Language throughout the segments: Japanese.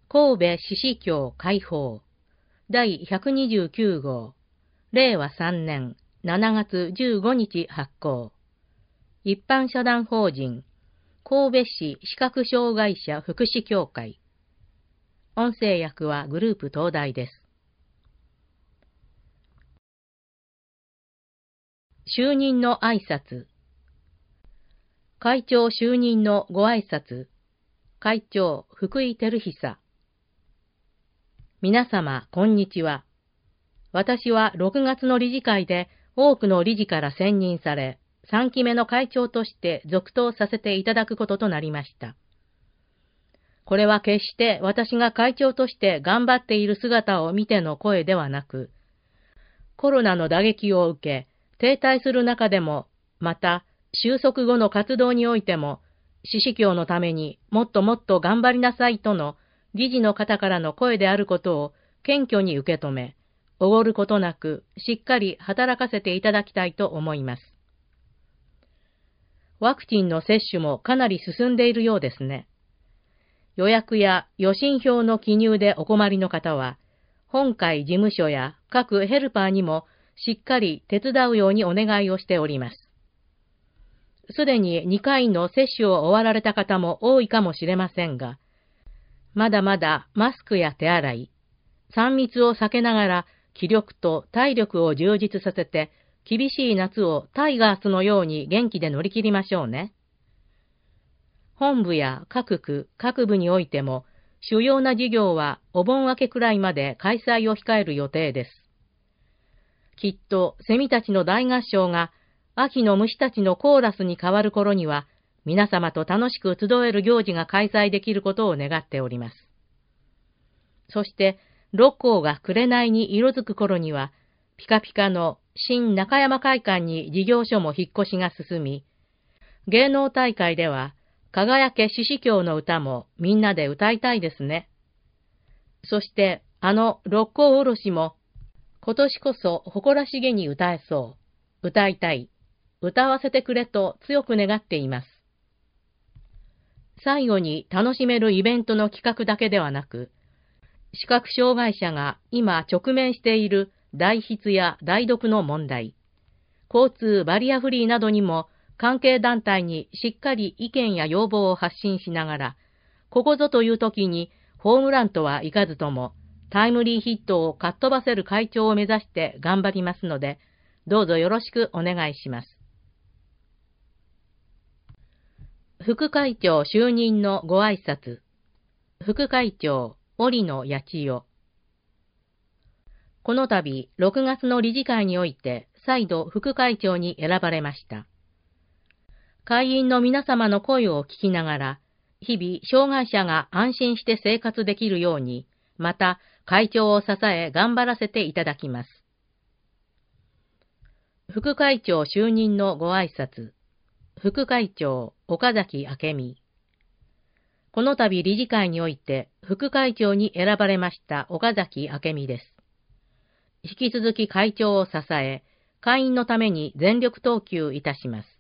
神戸獅子教解放第129号令和3年7月15日発行一般社団法人神戸市視覚障害者福祉協会音声訳はグループ東大です。就任の挨拶。会長就任のご挨拶。会長福井照久。皆様、こんにちは。私は6月の理事会で多くの理事から選任され、3期目の会長として続投させていただくこととなりました。これは決して私が会長として頑張っている姿を見ての声ではなく、コロナの打撃を受け、停滞する中でも、また収束後の活動においても、獅子教のためにもっともっと頑張りなさいとの理事の方からの声であることを謙虚に受け止め、おごることなくしっかり働かせていただきたいと思います。ワクチンの接種もかなり進んでいるようですね。予約や予診票の記入でお困りの方は、本会事務所や各ヘルパーにもしっかり手伝うようにお願いをしております。すでに2回の接種を終わられた方も多いかもしれませんが、まだまだマスクや手洗い、3密を避けながら気力と体力を充実させて、厳しい夏をタイガースのように元気で乗り切りましょうね。本部や各区、各部においても、主要な事業はお盆明けくらいまで開催を控える予定です。きっとセミたちの大合唱が秋の虫たちのコーラスに変わる頃には、皆様と楽しく集える行事が開催できることを願っております。そして、六甲が紅に色づく頃には、ピカピカの新中山会館に事業所も引っ越しが進み、芸能大会では、輝け獅子教の歌もみんなで歌いたいですね。そして、六甲おろしも、今年こそ誇らしげに歌えそう。歌いたい。歌わせてくれと強く願っています。最後に楽しめるイベントの企画だけではなく、視覚障害者が今直面している代筆や代読の問題、交通バリアフリーなどにも関係団体にしっかり意見や要望を発信しながら、ここぞという時にホームランとはいかずとも、タイムリーヒットをかっ飛ばせる会長を目指して頑張りますので、どうぞよろしくお願いします。副会長就任のご挨拶。副会長、織野八千代。この度、6月の理事会において、再度副会長に選ばれました。会員の皆様の声を聞きながら、日々障害者が安心して生活できるように、また会長を支え頑張らせていただきます。副会長就任のご挨拶。副会長、岡崎明美。この度理事会において副会長に選ばれました岡崎明美です。引き続き会長を支え、会員のために全力投球いたします。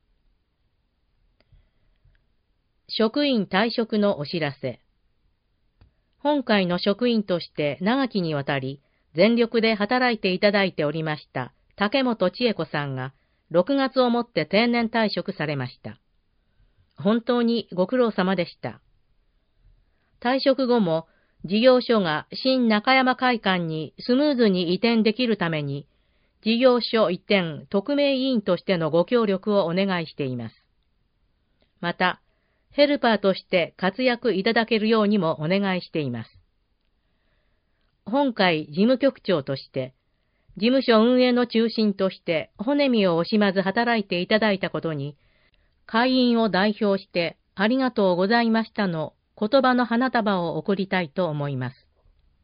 職員退職のお知らせ。本会の職員として長きにわたり全力で働いていただいておりました竹本千恵子さんが6月をもって定年退職されました。本当にご苦労様でした。退職後も事業所が新中山会館にスムーズに移転できるために事業所移転特命委員としてのご協力をお願いしています。また、ヘルパーとして活躍いただけるようにもお願いしています。本会事務局長として、事務所運営の中心として骨身を惜しまず働いていただいたことに、会員を代表してありがとうございましたの言葉の花束を贈りたいと思います。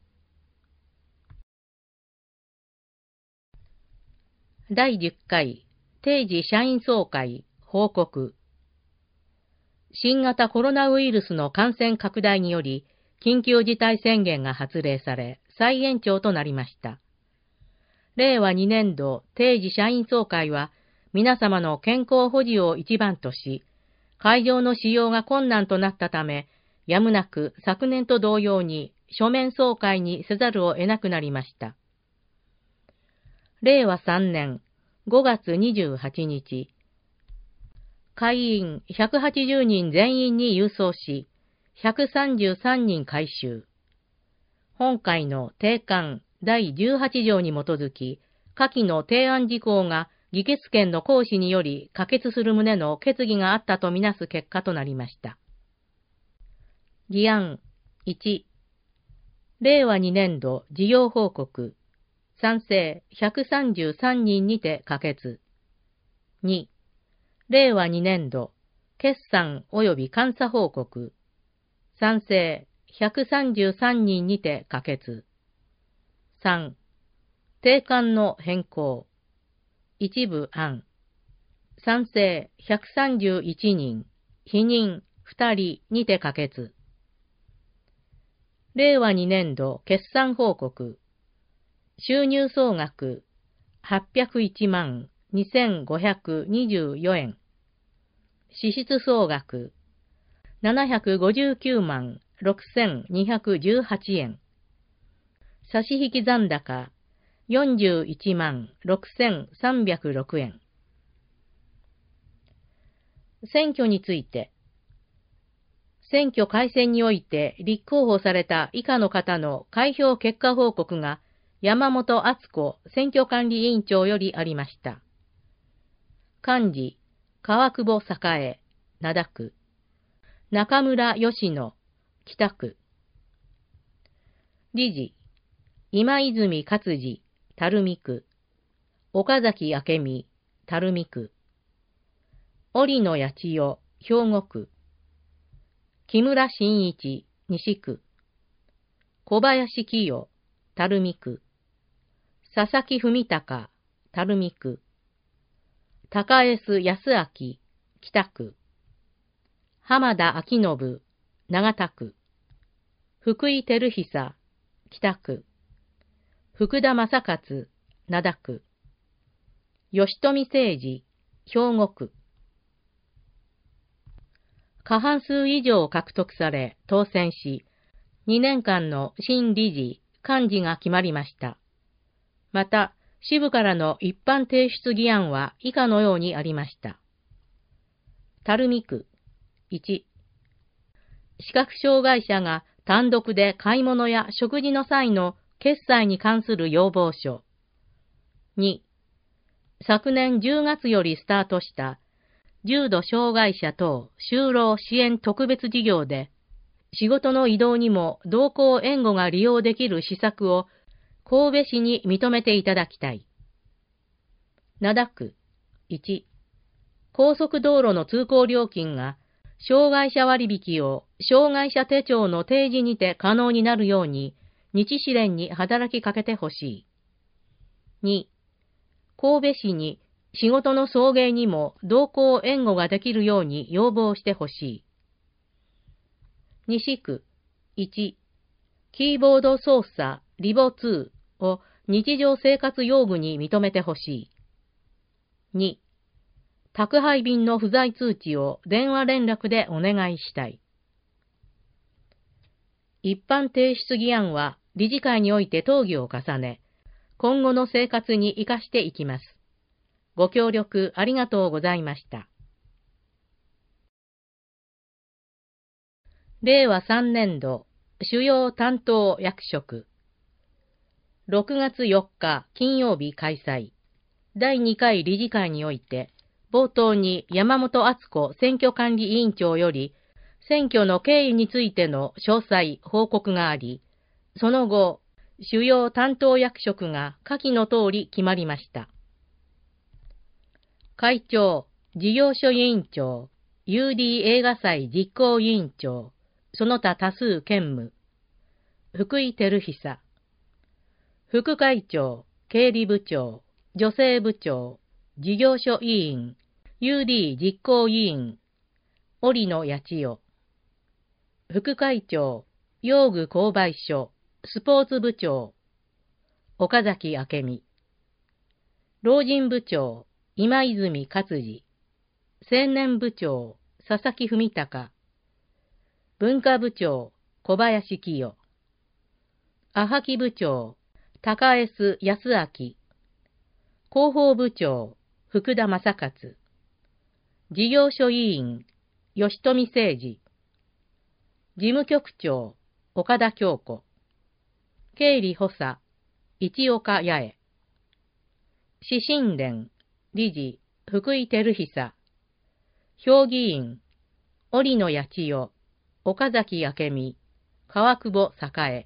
第10回定時社員総会報告。新型コロナウイルスの感染拡大により、緊急事態宣言が発令され、再延長となりました。令和2年度定時社員総会は、皆様の健康保持を一番とし、会場の使用が困難となったため、 やむなく昨年と同様に書面総会にせざるを得なくなりました。令和3年5月28日、会員180人全員に郵送し、133人回収。本会の定款第18条に基づき、下記の提案事項が議決権の行使により可決する旨の決議があったとみなす結果となりました。議案1、令和2年度事業報告、賛成133人にて可決。2、令和2年度決算及び監査報告、賛成133人にて可決。3、定款の変更、一部案、賛成131人、否認2人にて可決。令和2年度決算報告、収入総額801万2524円、支出総額759万6218円、差引残高41万6306円。選挙について、選挙改選において立候補された以下の方の開票結果報告が山本敦子選挙管理委員長よりありました。幹事、川久保栄、灘区。中村吉野、北区。理事、今泉勝治、垂水区。岡崎明美、垂水区。織野八千代、兵庫区。木村真一、西区。小林清代、垂水区。佐々木文隆、垂水区。高江須康明、北区。浜田昭信、長田区。福井照久、北区。福田正勝、灘区。吉富誠二、兵庫区。過半数以上獲得され当選し、2年間の新理事、幹事が決まりました。また、支部からの一般提出議案は以下のようにありました。垂水区1、視覚障害者が単独で買い物や食事の際の決済に関する要望書。2、昨年10月よりスタートした重度障害者等就労支援特別事業で、仕事の移動にも同行援護が利用できる施策を神戸市に認めていただきたい。灘区1、高速道路の通行料金が障害者割引を障害者手帳の提示にて可能になるように日支連に働きかけてほしい。2、神戸市に仕事の送迎にも同行援護ができるように要望してほしい。西区1、キーボード操作リボ2を日常生活用具に認めてほしい。2、宅配便の不在通知を電話連絡でお願いしたい。一般提出議案は理事会において討議を重ね、今後の生活に生かしていきます。ご協力ありがとうございました。令和3年度主要担当役職。6月4日金曜日開催。第2回理事会において、冒頭に山本敦子選挙管理委員長より、選挙の経緯についての詳細報告があり、その後、主要担当役職が下記の通り決まりました。会長、事業所委員長、UD 映画祭実行委員長、その他多数兼務。福井照久。副会長、経理部長、女性部長、事業所委員、UD 実行委員、織野八千代。副会長、用具購買所、スポーツ部長、岡崎明美。老人部長、今泉勝治。青年部長、佐々木文隆。 文化部長、小林清。阿波部長、高江康明。広報部長、福田正勝。事業所委員、吉富誠二。事務局長、岡田京子。経理補佐、市岡八重。指針連、理事、福井照久。評議員、織野八千代、岡崎明美、川久保栄。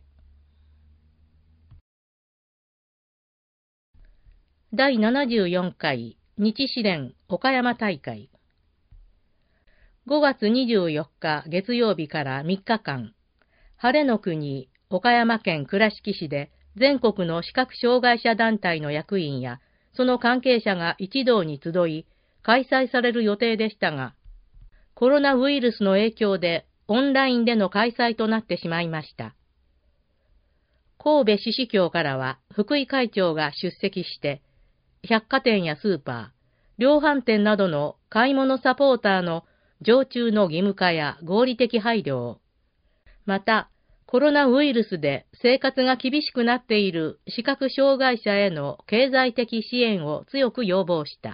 第74回日支連岡山大会。5月24日月曜日から3日間、晴れの国岡山県倉敷市で全国の視覚障害者団体の役員やその関係者が一堂に集い、開催される予定でしたが、コロナウイルスの影響でオンラインでの開催となってしまいました。神戸市司教からは福井会長が出席して、百貨店やスーパー、量販店などの買い物サポーターの常駐の義務化や合理的配慮を、またコロナウイルスで生活が厳しくなっている視覚障害者への経済的支援を強く要望した。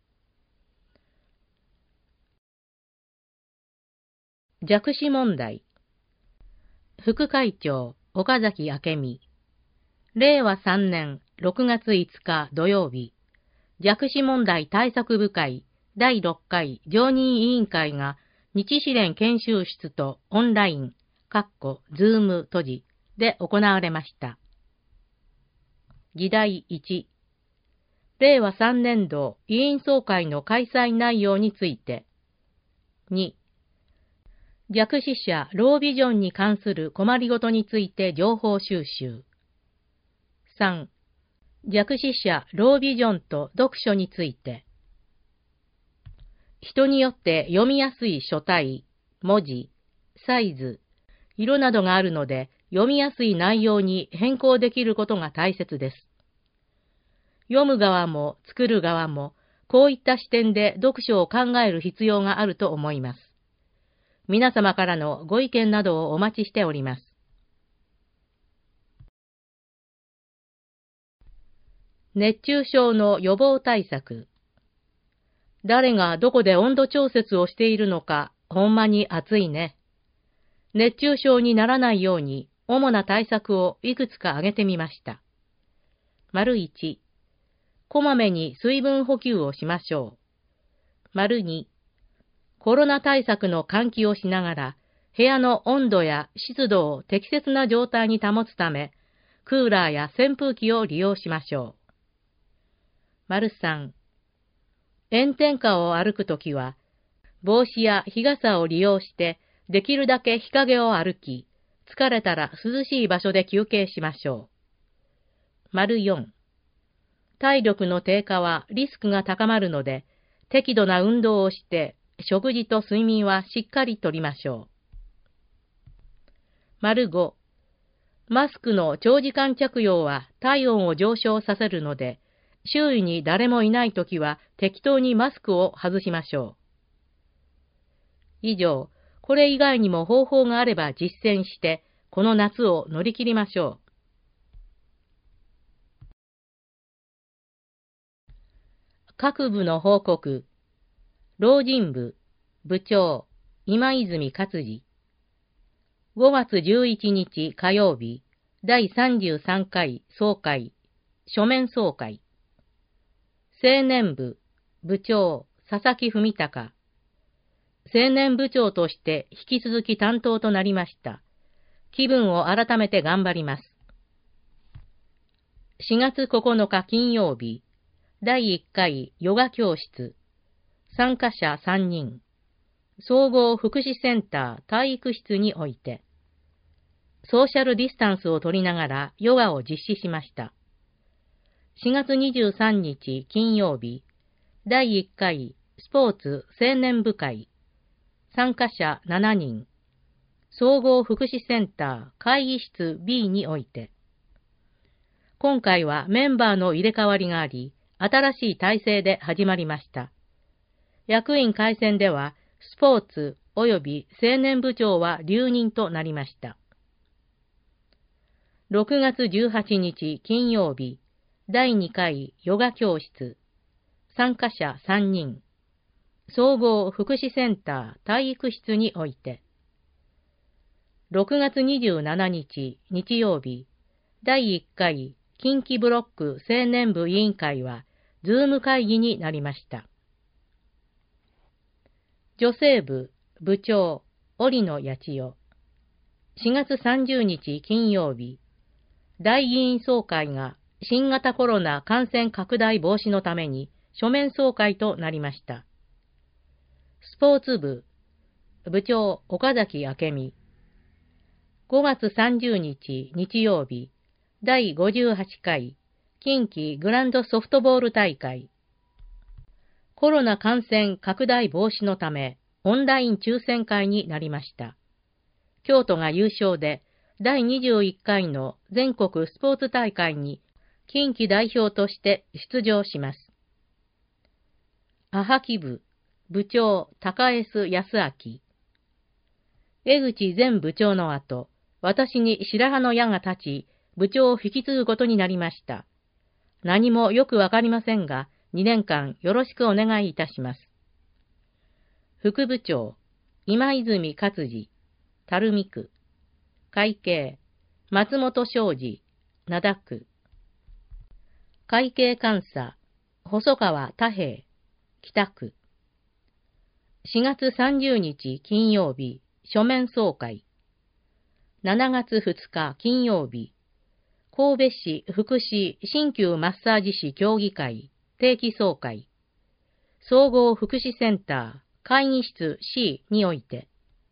弱視問題。副会長、岡崎明美。令和3年6月5日土曜日、弱視問題対策部会第6回常任委員会が日支連研修室とオンライン、ズーム閉じで行われました。議題1、令和3年度委員総会の開催内容について。2、弱視者ロービジョンに関する困りごとについて情報収集。3、弱視者ロービジョンと読書について。人によって読みやすい書体、文字、サイズ、色などがあるので読みやすい内容に変更できることが大切です。読む側も作る側もこういった視点で読書を考える必要があると思います。皆様からのご意見などをお待ちしております。熱中症の予防対策。誰がどこで温度調節をしているのか、ほんまに暑いね。熱中症にならないように、主な対策をいくつか挙げてみました。1、こまめに水分補給をしましょう。2、コロナ対策の換気をしながら、部屋の温度や湿度を適切な状態に保つため、クーラーや扇風機を利用しましょう。3、炎天下を歩くときは、帽子や日傘を利用して、できるだけ日陰を歩き、疲れたら涼しい場所で休憩しましょう。4、体力の低下はリスクが高まるので、適度な運動をして、食事と睡眠はしっかりとりましょう。5、マスクの長時間着用は体温を上昇させるので、周囲に誰もいないときは適当にマスクを外しましょう。以上、これ以外にも方法があれば実践して、この夏を乗り切りましょう。各部の報告。老人部、部長、今泉勝治。5月11日火曜日、第33回総会、書面総会。青年部、部長、佐々木文隆。青年部長として引き続き担当となりました。気分を改めて頑張ります。4月9日金曜日、第1回ヨガ教室。参加者3人。総合福祉センター体育室において、ソーシャルディスタンスを取りながらヨガを実施しました。4月23日金曜日、第1回スポーツ青年部会。参加者7人。総合福祉センター会議室 B において。今回はメンバーの入れ替わりがあり、新しい体制で始まりました。役員改選では、スポーツ、 及び青年部長は留任となりました。6月18日金曜日、第2回ヨガ教室、参加者3人、総合福祉センター体育室において、6月27日日曜日、第1回近畿ブロック青年部委員会は、ズーム会議になりました。女性部部長、織野八千代。4月30日金曜日、大議員総会が新型コロナ感染拡大防止のために書面総会となりました。スポーツ部部長、岡崎明美。5月30日日曜日、第58回近畿グランドソフトボール大会。コロナ感染拡大防止のため、オンライン抽選会になりました。京都が優勝で、第21回の全国スポーツ大会に近畿代表として出場します。阿波木部部長、高江康明。江口前部長の後、私に白羽の矢が立ち、部長を引き継ぐことになりました。何もよくわかりませんが、2年間よろしくお願いいたします。副部長、今泉勝治、垂水区。会計、松本昌司、灘区。会計監査、細川太平、北区。4月30日金曜日、書面総会。7月2日金曜日、神戸市福祉鍼灸マッサージ師協議会定期総会、総合福祉センター会議室 C において、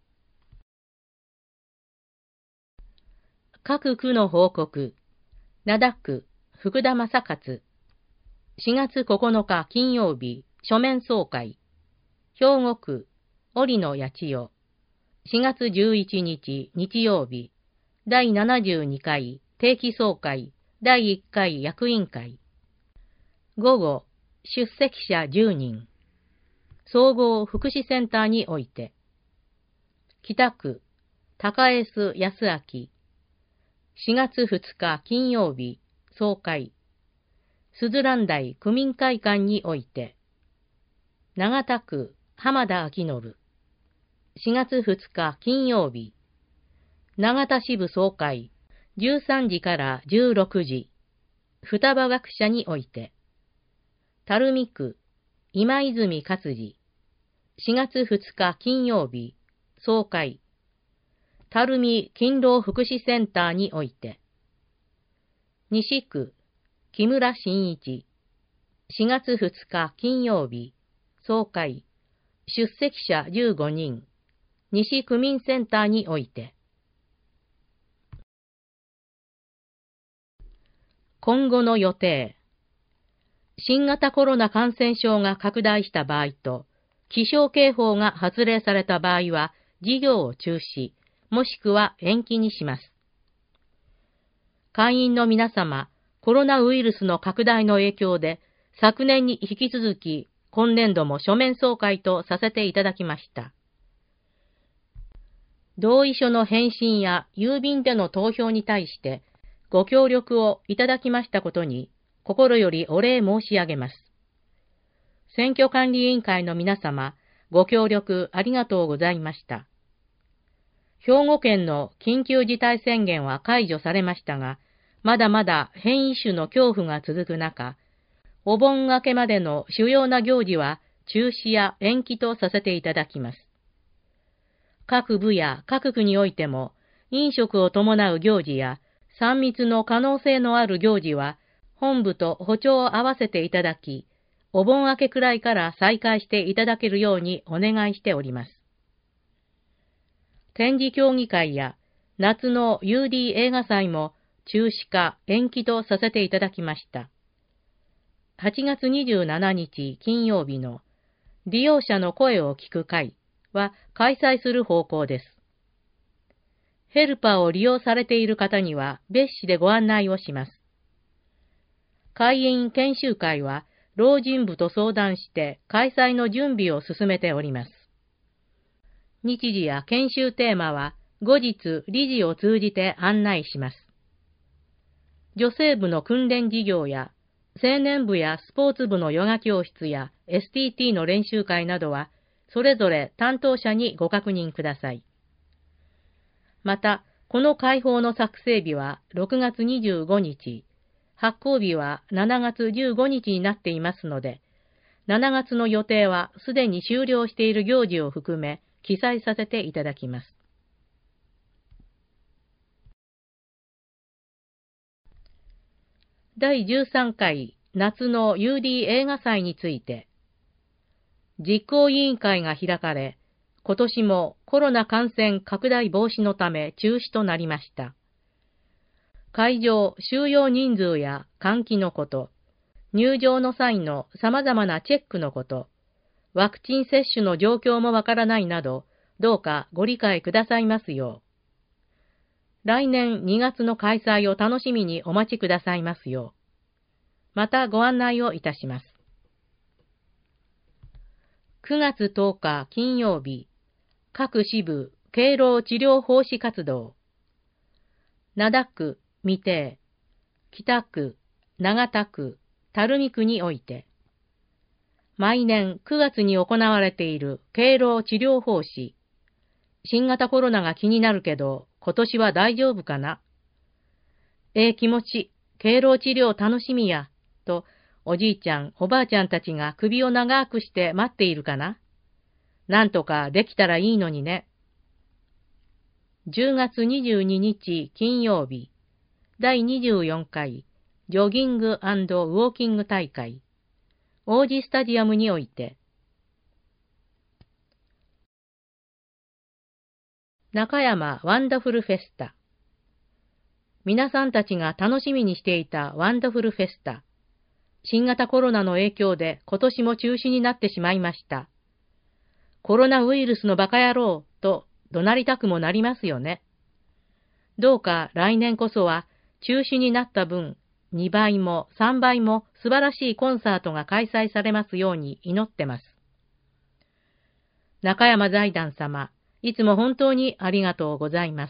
各区の報告、灘区福田正勝、4月9日金曜日書面総会、兵庫区織野八千代、4月11日日曜日、第72回定期総会第1回役員会。午後、出席者10人。総合福祉センターにおいて。北区、高江洲康明。4月2日金曜日、総会。鈴蘭台区民会館において。長田区、浜田昭信。4月2日金曜日。長田支部総会。13時から16時、双葉学舎において、垂水区、今泉勝治、4月2日金曜日、総会、垂水勤労福祉センターにおいて、西区、木村真一、4月2日金曜日、総会、出席者15人、西区民センターにおいて、今後の予定。新型コロナ感染症が拡大した場合と、気象警報が発令された場合は、事業を中止、もしくは延期にします。会員の皆様、コロナウイルスの拡大の影響で、昨年に引き続き、今年度も書面総会とさせていただきました。同意書の返信や郵便での投票に対して、ご協力をいただきましたことに、心よりお礼申し上げます。選挙管理委員会の皆様、ご協力ありがとうございました。兵庫県の緊急事態宣言は解除されましたが、まだまだ変異種の恐怖が続く中、お盆明けまでの主要な行事は中止や延期とさせていただきます。各部や各区においても、飲食を伴う行事や3密の可能性のある行事は、本部と歩調を合わせていただき、お盆明けくらいから再開していただけるようにお願いしております。展示協議会や夏の UD 映画祭も中止か延期とさせていただきました。8月27日金曜日の利用者の声を聞く会は開催する方向です。ヘルパーを利用されている方には別紙でご案内をします。会員研修会は老人部と相談して開催の準備を進めております。 日時や研修テーマは後日理事を通じて案内します。女性部の訓練事業や青年部やスポーツ部のヨガ教室や STT の練習会などはそれぞれ担当者にご確認ください。また、この会報の作成日は6月25日、発行日は7月15日になっていますので、7月の予定はすでに終了している行事を含め記載させていただきます。第13回夏の UD 映画祭について、実行委員会が開かれ、今年もコロナ感染拡大防止のため中止となりました。会場収容人数や換気のこと、入場の際の様々なチェックのこと、ワクチン接種の状況もわからないなど、どうかご理解くださいますよう。来年2月の開催を楽しみにお待ちくださいますよう。またご案内をいたします。9月10日金曜日、各支部敬老治療奉仕活動。灘区、三定、北区、長田区、垂水区において、毎年9月に行われている敬老治療奉仕。新型コロナが気になるけど、今年は大丈夫かな？気持ち、敬老治療楽しみや、と、おじいちゃん、おばあちゃんたちが首を長くして待っているかな？なんとかできたらいいのにね。10月22日金曜日、第24回ジョギング&ウォーキング大会、王子スタジアムにおいて、中山ワンダフルフェスタ。皆さんたちが楽しみにしていたワンダフルフェスタ。新型コロナの影響で今年も中止になってしまいました。コロナウイルスのバカ野郎と怒鳴りたくもなりますよね。どうか来年こそは中止になった分、2倍も3倍も素晴らしいコンサートが開催されますように祈ってます。中山財団様、いつも本当にありがとうございます。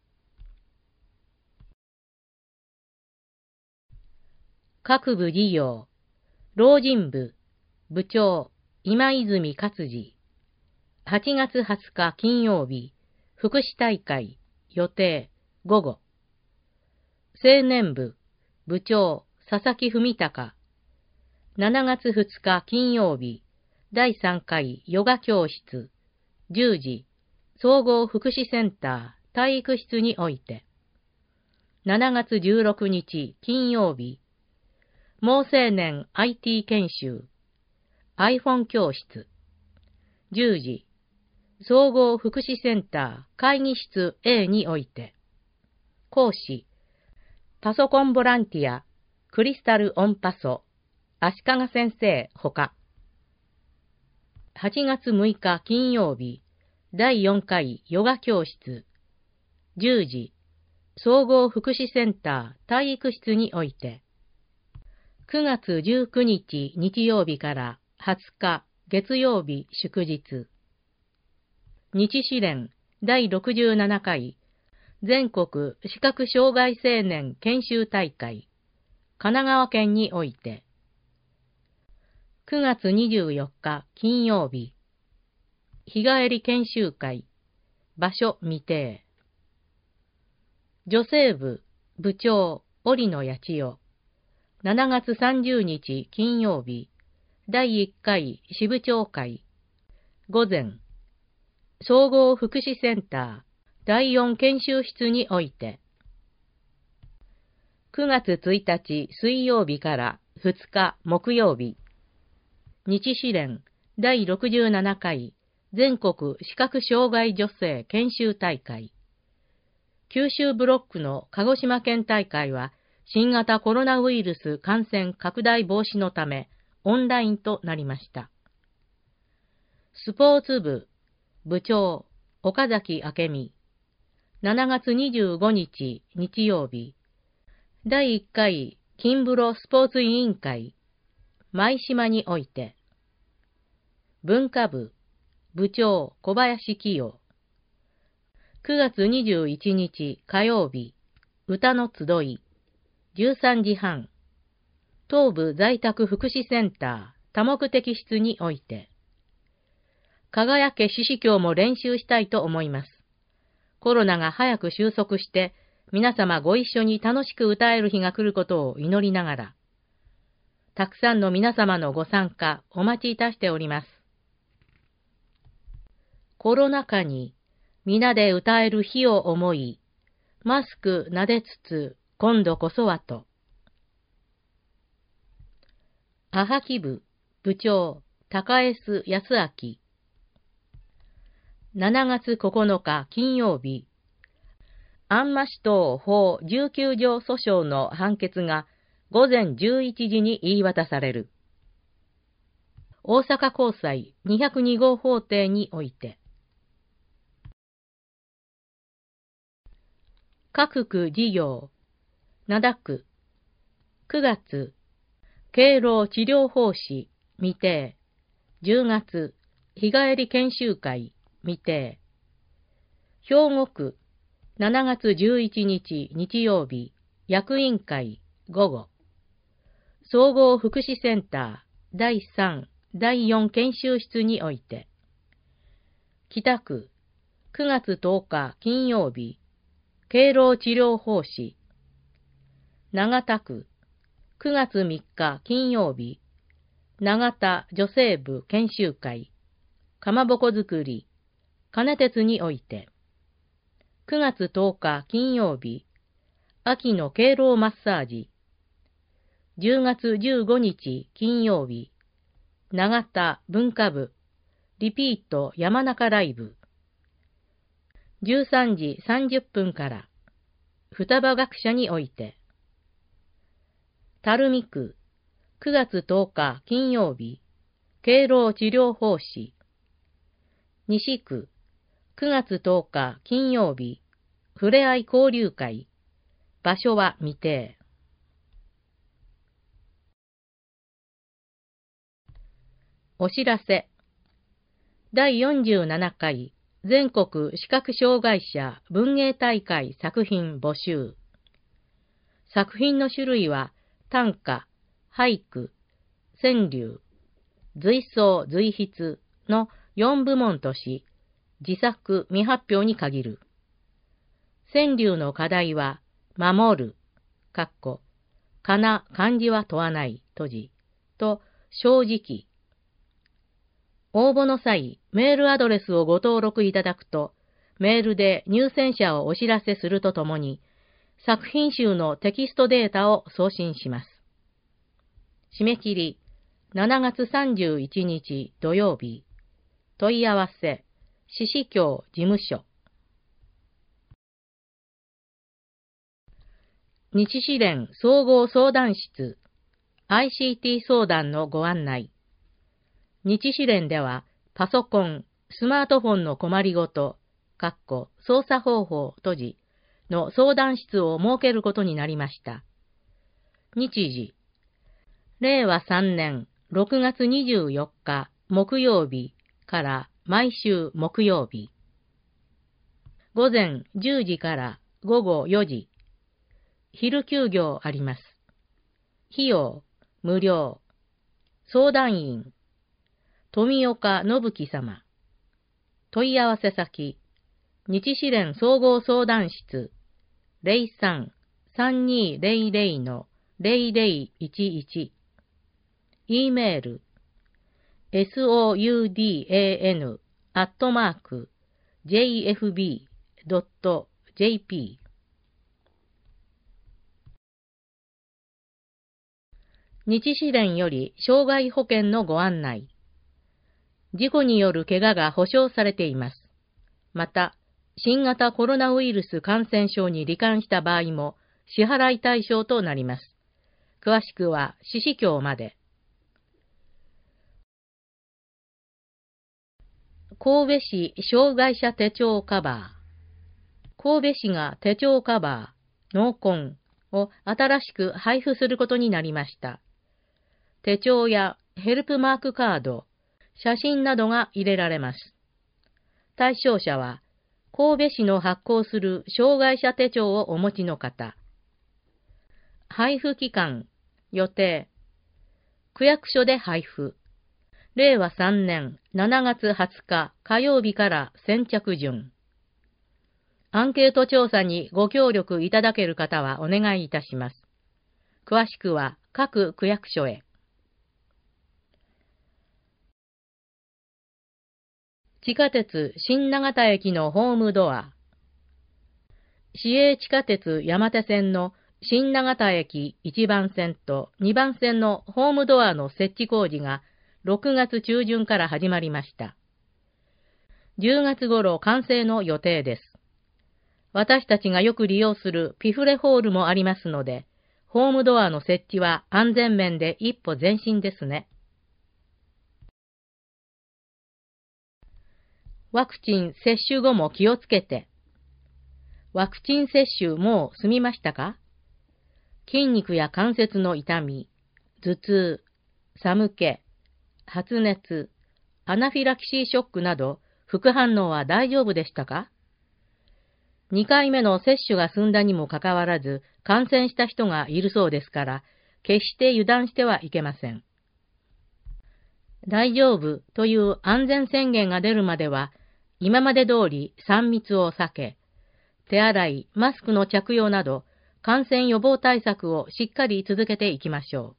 各部事業、老人部、部長、今泉勝治。8月20日金曜日、福祉大会、予定、午後。青年部、部長、佐々木文隆。7月2日金曜日、第3回ヨガ教室、10時、総合福祉センター、体育室において。7月16日金曜日、毛青年 IT 研修、iPhone 教室、10時、総合福祉センター会議室 A において、講師、パソコンボランティア、クリスタルオンパソ、足利先生ほか。8月6日金曜日、第4回ヨガ教室、10時、総合福祉センター体育室において、9月19日日曜日から20日月曜日祝日、日支連第67回全国視覚障害青年研修大会、神奈川県において、9月24日金曜日、日帰り研修会、場所未定。女性部、部長、織野八千代。7月30日金曜日、第1回支部長会、午前、総合福祉センター、第4研修室において、9月1日水曜日から2日木曜日、日支連第67回全国視覚障害女性研修大会。九州ブロックの鹿児島県大会は新型コロナウイルス感染拡大防止のためオンラインとなりました。スポーツ部部長岡崎明美。7月25日日曜日。第1回金風呂スポーツ委員会舞島において。文化部部長小林清。9月21日火曜日、歌の集い、13時半、東部在宅福祉センター多目的室において、輝け獅子教も練習したいと思います。コロナが早く収束して、皆様ご一緒に楽しく歌える日が来ることを祈りながら、たくさんの皆様のご参加お待ちいたしております。コロナ禍に皆で歌える日を思い、マスク撫でつつ今度こそはと。アハキ部部長高江須康明。7月9日金曜日、安間市等法19条訴訟の判決が午前11時に言い渡される。大阪高裁202号法廷において、各区事業、灘区、9月、敬老治療奉仕、未定、10月、日帰り研修会、未定、兵庫区、7月11日日曜日、役員会、午後、総合福祉センター、第3、第4研修室において、北区、9月10日金曜日、敬老治療奉仕、長田区、9月3日金曜日、長田女性部研修会、かまぼこ作り、金鉄において、9月10日金曜日、秋の敬老マッサージ、10月15日金曜日、長田文化部、リピート山中ライブ、13時30分から、双葉学舎において、垂水区、9月10日金曜日、敬老治療奉仕、西区、9月10日金曜日、ふれあい交流会、場所は未定。お知らせ。第47回全国視覚障害者文芸大会作品募集。作品の種類は短歌、俳句、川柳、随想随筆の4部門とし、自作未発表に限る。川柳の課題は、守る、かな漢字は問わない、と、正直。応募の際、メールアドレスをご登録いただくと、メールで入選者をお知らせするとともに、作品集のテキストデータを送信します。締め切り、7月31日土曜日。問い合わせ、獅子教事務所。日支連総合相談室、ICT 相談のご案内。日支連では、パソコン、スマートフォンの困りごと、操作方法の相談室を設けることになりました。日時、令和3年6月24日木曜日から毎週木曜日。午前10時から午後4時。昼休業あります。費用、無料。相談員、富岡信樹様。問い合わせ先、日支連総合相談室、03-3200-0011。e メール、soudan@jfb.jp。日支連より障害保険のご案内。事故による怪我が保障されています。また、新型コロナウイルス感染症に罹患した場合も支払い対象となります。詳しくは獅子教まで。神戸市障害者手帳カバー。神戸市が手帳カバー、ノーコンを新しく配布することになりました。手帳やヘルプマークカード、写真などが入れられます。 対象者は、神戸市の発行する障害者手帳をお持ちの方。配布期間、予定。区役所で配布。令和3年7月20日火曜日から先着順。アンケート調査にご協力いただける方はお願いいたします。詳しくは各区役所へ。地下鉄新長田駅のホームドア。市営地下鉄山手線の新長田駅1番線と2番線のホームドアの設置工事が6月中旬から始まりました。10月頃完成の予定です。私たちがよく利用するピフレホールもありますので、ホームドアの設置は安全面で一歩前進ですね。ワクチン接種後も気をつけて。ワクチン接種もう済みましたか？筋肉や関節の痛み、頭痛、寒気、発熱、アナフィラキシーショックなど副反応は大丈夫でしたか？2回目の接種が済んだにもかかわらず感染した人がいるそうですから、決して油断してはいけません。大丈夫という安全宣言が出るまでは、今まで通り3密を避け、手洗い、マスクの着用など、感染予防対策をしっかり続けていきましょ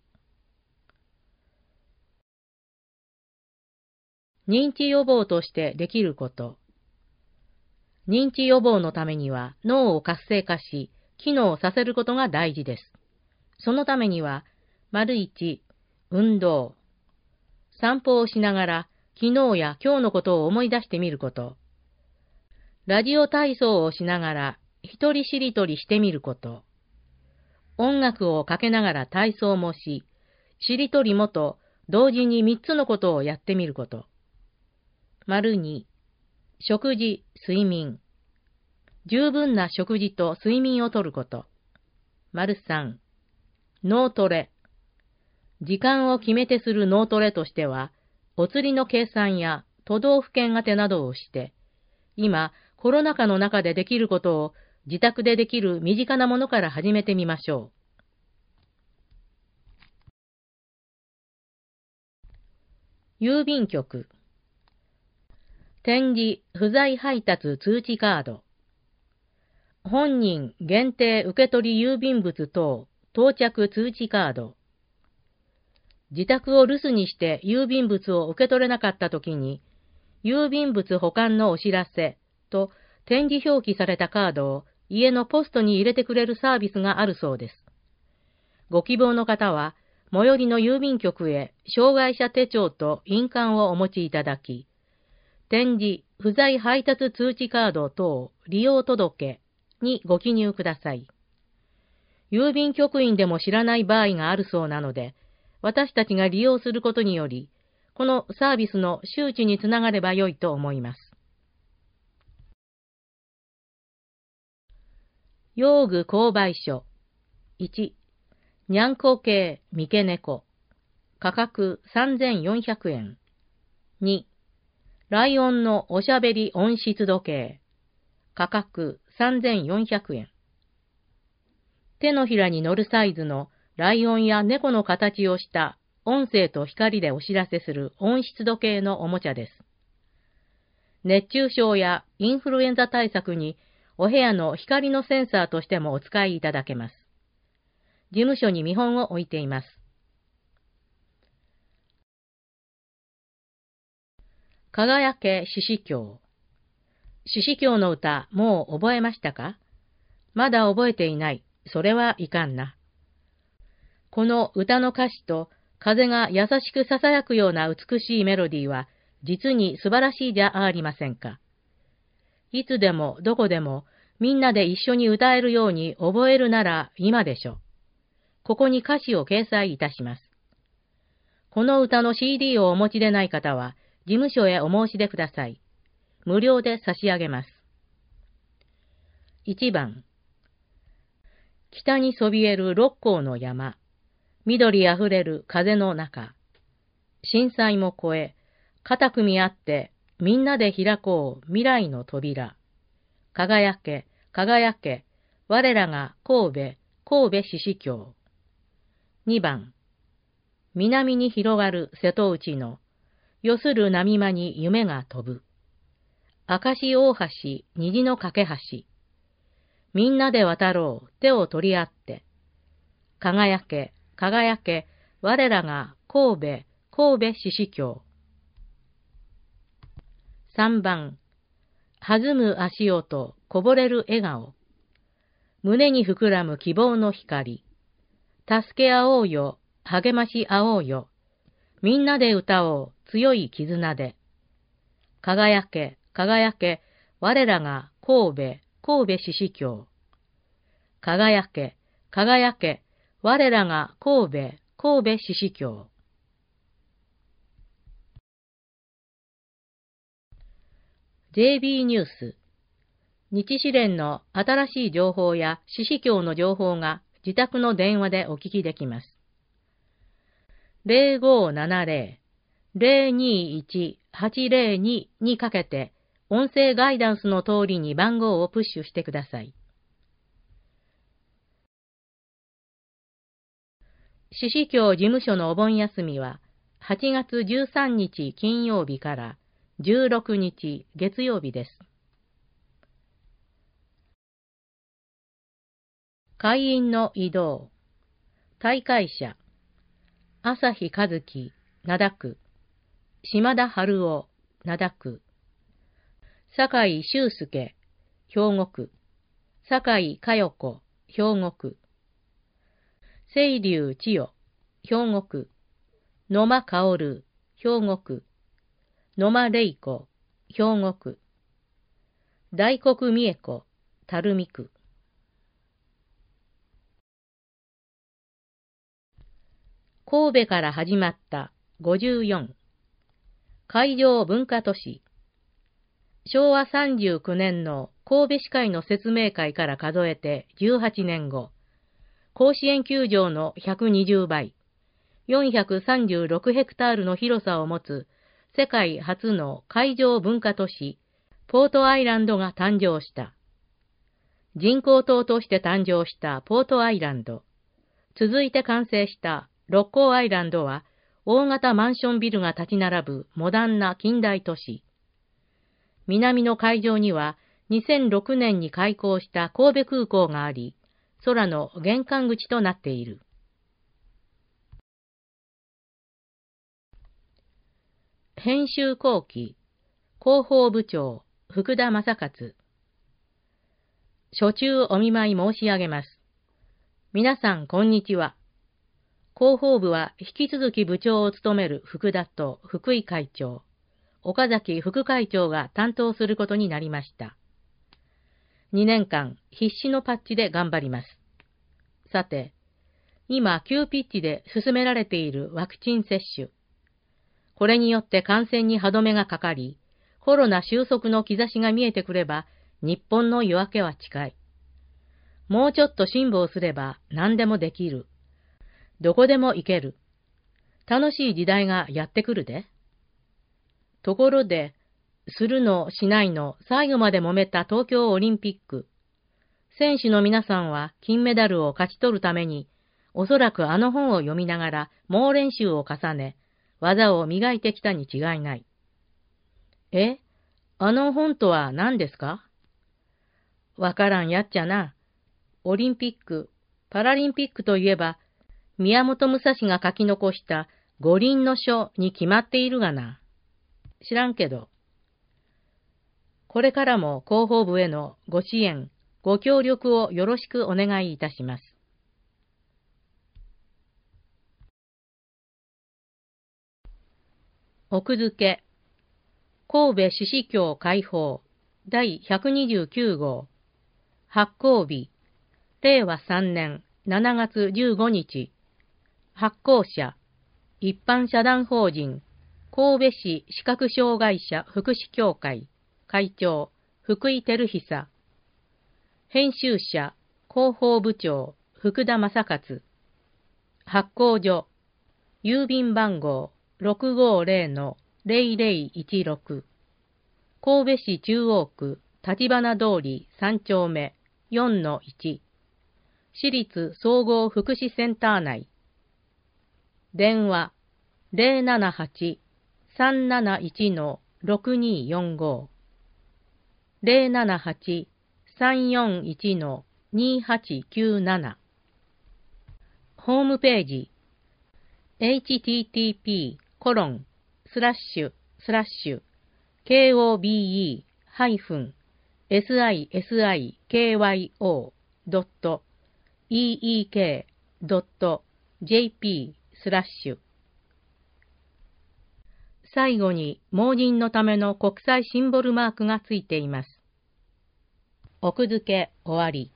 う。認知予防としてできること。認知予防のためには脳を活性化し、機能させることが大事です。そのためには、1、運動。散歩をしながら、昨日や今日のことを思い出してみること。ラジオ体操をしながら、一人しりとりしてみること。音楽をかけながら体操もし、しりとりもと同時に3つのことをやってみること。2、食事、睡眠。十分な食事と睡眠をとること。3、脳トレ。時間を決めてする脳トレとしては、お釣りの計算や都道府県宛てなどをして、今、コロナ禍の中でできることを自宅でできる身近なものから始めてみましょう。郵便局。展示不在配達通知カード。本人限定受取郵便物等到着通知カード。自宅を留守にして郵便物を受け取れなかったときに、郵便物保管のお知らせと展示表記されたカードを家のポストに入れてくれるサービスがあるそうです。ご希望の方は、最寄りの郵便局へ障害者手帳と印鑑をお持ちいただき、展示不在配達通知カード等利用届にご記入ください。郵便局員でも知らない場合があるそうなので、私たちが利用することにより、このサービスの周知につながればよいと思います。用具購買書。1、にゃんこ系三毛猫。価格3400円。2、ライオンのおしゃべり音質時計。価格3400円。手のひらに乗るサイズのライオンや猫の形をした音声と光でお知らせする音質時計のおもちゃです。熱中症やインフルエンザ対策にお部屋の光のセンサーとしてもお使いいただけます。事務所に見本を置いています。輝け獅子経。獅子経の歌、もう覚えましたか？まだ覚えていない。それはいかんな。この歌の歌詞と風が優しく囁くような美しいメロディーは実に素晴らしいじゃありませんか。いつでもどこでもみんなで一緒に歌えるように覚えるなら今でしょ。ここに歌詞を掲載いたします。この歌の CD をお持ちでない方は事務所へお申し出ください。無料で差し上げます。1番。北にそびえる六甲の山。緑あふれる風の中。震災も越え、肩組み合ってみんなで開こう未来の扉。輝け、輝け、我らが神戸獅子峡。2番、南に広がる瀬戸内の、よする波間に夢が飛ぶ。明石大橋、虹の架け橋。みんなで渡ろう、手を取り合って。輝け、輝け、我らが神戸獅子峡。3番、弾む足音、こぼれる笑顔。胸に膨らむ希望の光。助け合おうよ、励まし合おうよ。みんなで歌おう、強い絆で。輝け、輝け、我らが神戸獅子峡。輝け、輝け、我らが神戸獅子峡。JB ニュース。日支連の新しい情報や獅子峡の情報が自宅の電話でお聞きできます。0570-021-802にかけて音声ガイダンスの通りに番号をプッシュしてください。獅子峡事務所のお盆休みは8月13日金曜日から16日月曜日です。会員の移動。大会者。朝日和樹、灘区。島田春夫、灘区。酒井修介、兵庫区。酒井佳代子、兵庫区。清流千代、兵庫区。野間薫、兵庫区。野間玲子、兵庫区。大黒美恵子、垂水区。神戸から始まった54。海上文化都市。昭和39年の神戸市会の説明会から数えて18年後、甲子園球場の120倍、436ヘクタールの広さを持つ世界初の海上文化都市、ポートアイランドが誕生した。人工島として誕生したポートアイランド。続いて完成した六甲アイランドは大型マンションビルが立ち並ぶモダンな近代都市。南の海上には2006年に開港した神戸空港があり、空の玄関口となっている。編集後期、広報部長、福田正勝。初中お見舞い申し上げます。皆さんこんにちは。広報部は引き続き部長を務める福田と福井会長、岡崎副会長が担当することになりました。2年間必死のパッチで頑張ります。さて、今急ピッチで進められているワクチン接種。これによって感染に歯止めがかかり、コロナ収束の兆しが見えてくれば、日本の夜明けは近い。もうちょっと辛抱すれば何でもできる。どこでも行ける。楽しい時代がやってくるで。ところで、するのしないの最後まで揉めた東京オリンピック。選手の皆さんは金メダルを勝ち取るために、おそらくあの本を読みながら猛練習を重ね、技を磨いてきたに違いない。あの本とは何ですか？わからんやっちゃな。オリンピック、パラリンピックといえば、宮本武蔵が書き残した五輪の書に決まっているがな。知らんけど。これからも広報部へのご支援、ご協力をよろしくお願いいたします。奥付け。神戸獅子峡開放第129号。発行日。令和3年7月15日。発行者。一般社団法人。神戸市視覚障害者福祉協会。会長。福井照久。編集者。広報部長。福田正勝。発行所。郵便番号。650-0016 神戸市中央区立花通り3丁目 4-1 市立総合福祉センター内。電話078-371-6245 078-341-2897。ホームページ http://kobe-sisykyo.eek.jp/。最後に盲人のための国際シンボルマークがついています。奥付け終わり。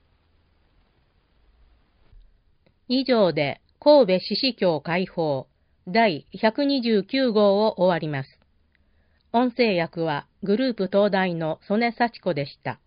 以上で神戸獅子教解放第129号を終わります。音声訳はグループ東大の曽根幸子でした。